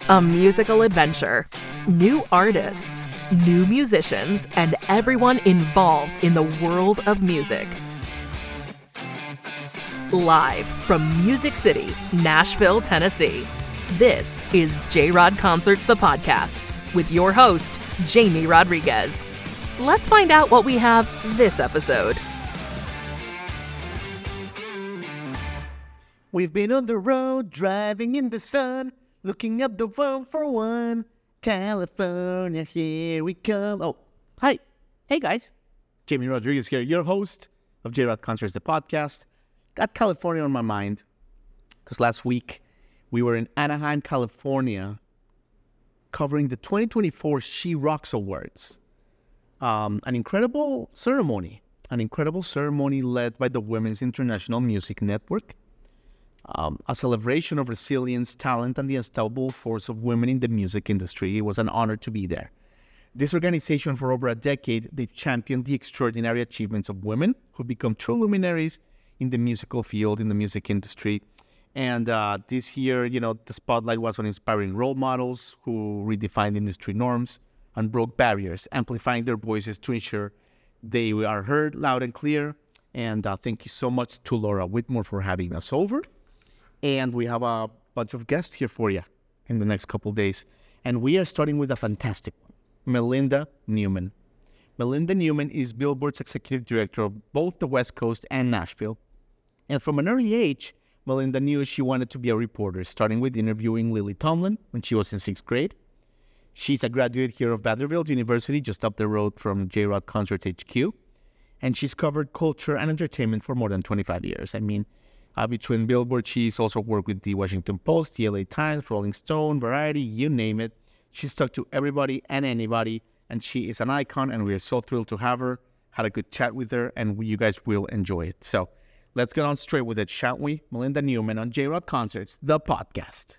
A musical adventure. New artists, new musicians, and everyone involved in the world of music. Live from Music City, Nashville, Tennessee. This is J-Rod Concerts, the podcast, with your host, Jamie Rodriguez. Let's find out what we have this episode. We've been on the road, driving in the sun, looking at the world for one. California, here we come. Oh, hi. Hey, guys. Jamie Rodriguez here, your host of J-Rod Concerts, the podcast. Got California on my mind because last week we were in Anaheim, California, covering the 2024 She Rocks Awards. An incredible ceremony led by the Women's International Music Network. A celebration of resilience, talent, and the unstoppable force of women in the music industry. It was an honor to be there. This organization, for over a decade, they've championed the extraordinary achievements of women who've become true luminaries in the musical field, in the music industry. And this year, the spotlight was on inspiring role models who redefined industry norms and broke barriers, amplifying their voices to ensure they are heard loud and clear. And thank you so much to Laura Whitmore for having us over. And we have a bunch of guests here for you in the next couple of days. And we are starting with a fantastic one, Melinda Newman. Melinda Newman is Billboard's executive director of both the West Coast and Nashville. And from an early age, Melinda knew she wanted to be a reporter, starting with interviewing Lily Tomlin when she was in 6th grade. She's a graduate here of Vanderbilt University, just up the road from J-Rod Concert HQ. And she's covered culture and entertainment for more than 25 years. Between Billboard, she's also worked with the Washington Post, the LA Times, Rolling Stone, Variety, you name it. She's talked to everybody and anybody, and she is an icon, and we are so thrilled to have her. Had a good chat with her, and you guys will enjoy it. So let's get on straight with it, shan't we? Melinda Newman on J-Rod Concerts, the podcast.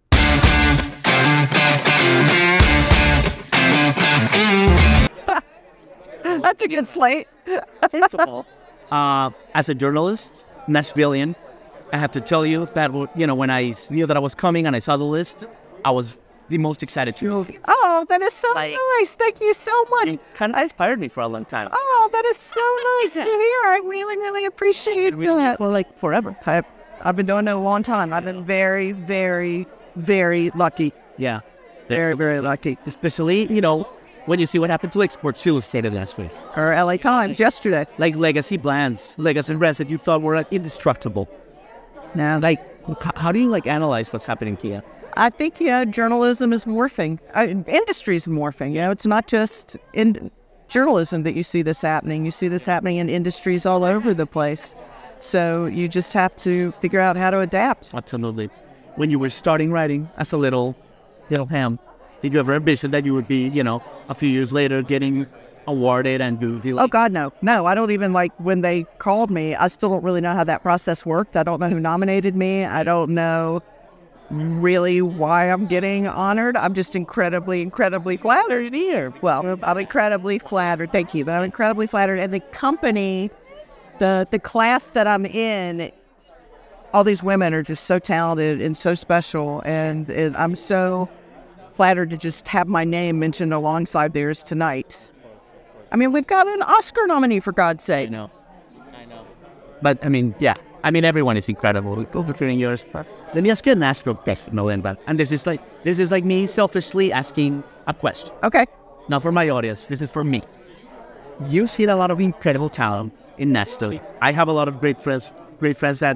That's a good slate. First of all, as a journalist, Nashvilleian, I have to tell you that, when I knew that I was coming and I saw the list, I was the most excited to be. Oh, that is so nice. Thank you so much. It kind of inspired me for a long time. Oh, that is so nice to hear. I really, really appreciate that. Well, forever. I've been doing it a long time. I've been very, very, very lucky. Yeah. Very, very lucky. Especially, when you see what happened to Sports Illustrated last week. Or LA Times yesterday. Like legacy brands that you thought were indestructible. Now, how do you analyze what's happening to you? I think, journalism is morphing. Industry is morphing. It's not just in journalism that you see this happening. You see this happening in industries all over the place. So you just have to figure out how to adapt. Absolutely. When you were starting writing as a little ham, did you ever envision that you would be, a few years later getting awarded and be Oh, God, no. No, I don't even when they called me, I still don't really know how that process worked. I don't know who nominated me. I don't know really why I'm getting honored. I'm just incredibly, incredibly flattered here. Well, I'm incredibly flattered. Thank you. But I'm incredibly flattered. And the company, the class that I'm in, all these women are just so talented and so special. And I'm so flattered to just have my name mentioned alongside theirs tonight. We've got an Oscar nominee, for God's sake. I know. But, yeah. Everyone is incredible, including yours. Let me ask you a Nashville question, Melinda. And this is like me selfishly asking a question. Okay. Not for my audience. This is for me. You've seen a lot of incredible talent in Nashville. I have a lot of great friends that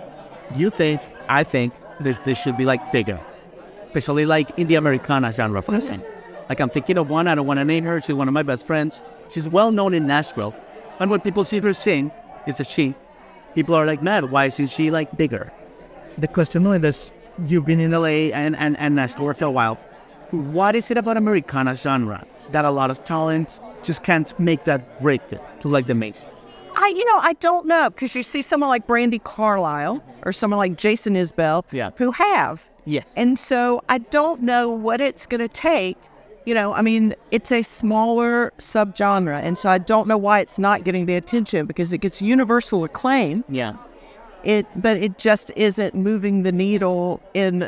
I think they should be bigger. Especially in the Americana genre, for example. I'm thinking of one, I don't want to name her, she's one of my best friends. She's well known in Nashville. And when people see her sing, it's a she. People are like, man, why isn't she bigger? The question, Melinda, is you've been in LA and Nashville for a while. What is it about Americana genre that a lot of talent just can't make that breakthrough to the mainstream? I don't know, because you see someone like Brandi Carlile or someone like Jason Isbell who have. Yes. And so I don't know what it's going to take. It's a smaller subgenre, and so I don't know why it's not getting the attention, because it gets universal acclaim. Yeah. But it just isn't moving the needle in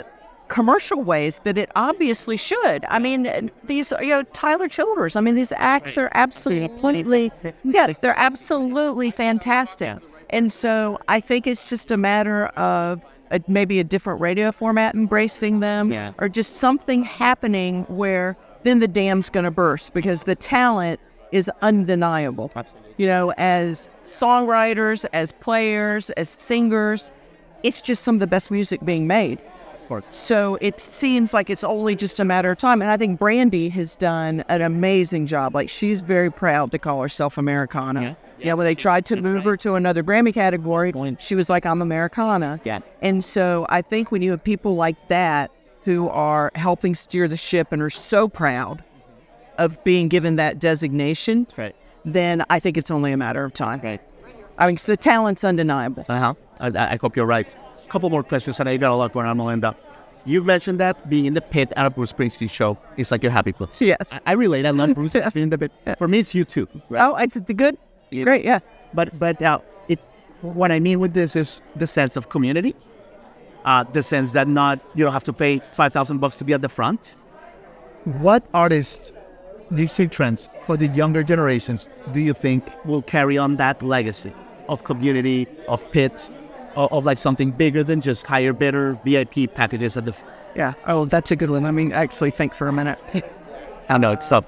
commercial ways that it obviously should. I mean, these, Tyler Childers, I mean, these acts are absolutely, yes, they're absolutely fantastic. And so I think it's just a matter of maybe a different radio format embracing them, or just something happening where then the dam's going to burst, because the talent is undeniable. Absolutely. As songwriters, as players, as singers, it's just some of the best music being made. So it seems like it's only just a matter of time. And I think Brandy has done an amazing job. Like, she's very proud to call herself Americana. When they tried to move her to another Grammy category, she was like, I'm Americana. And so I think when you have people like that who are helping steer the ship and are so proud of being given that designation, then I think it's only a matter of time. I mean, the talent's undeniable. I hope you're right. A couple more questions, and I got a lot going on, Melinda. You've mentioned that being in the pit at a Bruce Springsteen show is like your happy place. Yes. I relate. I love Bruce being in the pit. For me, it's you too. Right? Oh, it's good. Great, yeah. But what I mean with this is the sense of community, the sense that you don't have to pay $5,000 to be at the front. What artists, music trends for the younger generations do you think will carry on that legacy of community, of pit, of like something bigger than just higher bidder VIP packages at the... Yeah. Oh, that's a good one. I mean, actually think for a minute. I know, it's tough.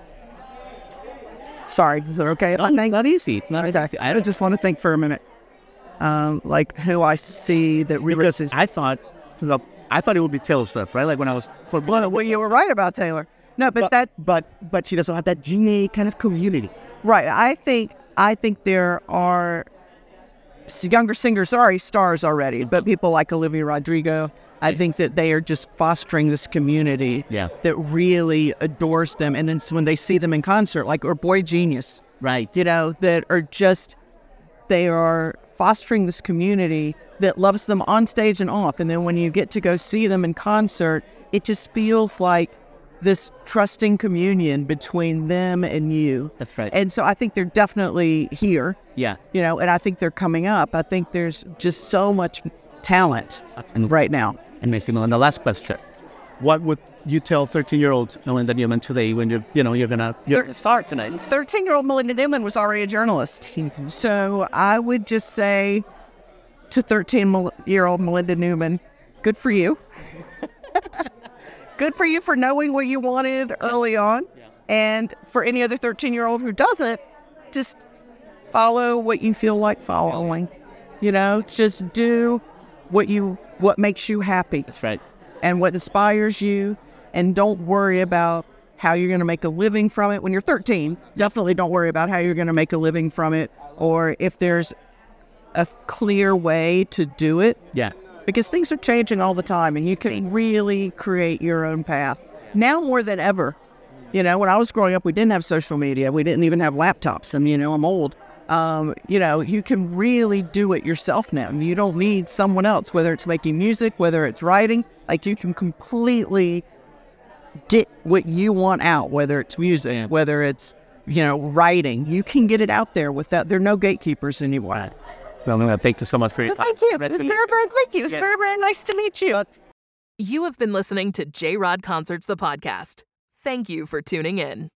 Sorry, is it okay? No, it's not easy. It's not easy. I just want to think for a minute. Like who I see that really... Because I thought it would be Taylor Swift, right? Like when I was... Well, you were right about Taylor. No, but she doesn't have that GA kind of community. Right. I think there are younger singers already stars already, but people like Olivia Rodrigo, I think that they are just fostering this community that really adores them. And then when they see them in concert, or Boy Genius, right? That are just, they are fostering this community that loves them on stage and off. And then when you get to go see them in concert, it just feels like this trusting communion between them and you. That's right. And so I think they're definitely here. Yeah. And I think they're coming up. I think there's just so much talent right now. And Melinda, last question. What would you tell 13-year-old Melinda Newman today when you're going to start tonight? 13-year-old Melinda Newman was already a journalist. So I would just say to 13-year-old Melinda Newman, good for you. Good for you for knowing what you wanted early on. And for any other 13-year-old who doesn't, just follow what you feel like following. Just do what makes you happy. That's right. And what inspires you. And don't worry about how you're going to make a living from it when you're 13. Definitely don't worry about how you're going to make a living from it, or if there's a clear way to do it. Yeah. Because things are changing all the time, and you can really create your own path. Now more than ever. When I was growing up, we didn't have social media. We didn't even have laptops. And, I'm old. You can really do it yourself now. You don't need someone else, whether it's making music, whether it's writing. Like, you can completely get what you want out, whether it's music, whether it's, writing. You can get it out there without, there are no gatekeepers anymore. Well, thank you so much for your time. Thank you. It was thank you. It was very, very nice to meet you. You have been listening to J-Rod Concerts, the podcast. Thank you for tuning in.